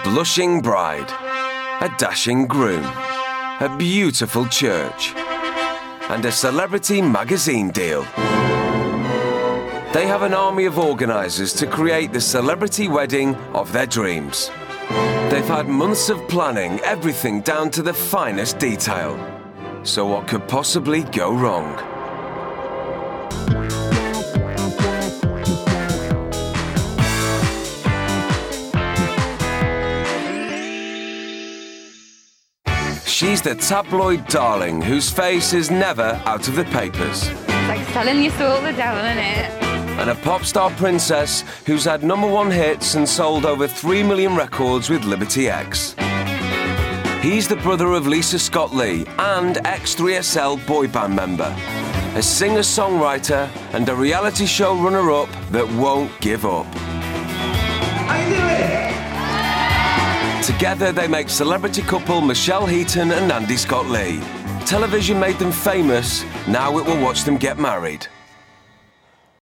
blushing bride, a dashing groom, a beautiful church, and a celebrity magazine deal. They have an army of organisers to create the celebrity wedding of their dreams. They've had months of planning, everything down to the finest detail. So what could possibly go wrong? She's the tabloid darling whose face is never out of the papers. It's like selling your soul to the devil, innit? And a pop star princess who's had #1 hits and sold over 3 million records with Liberty X. He's the brother of Lisa Scott Lee and ex-3SL boy band member, a singer-songwriter and a reality show runner-up that won't give up. How you doing? Together they make celebrity couple Michelle Heaton and Andy Scott Lee. Television made them famous, now it will watch them get married.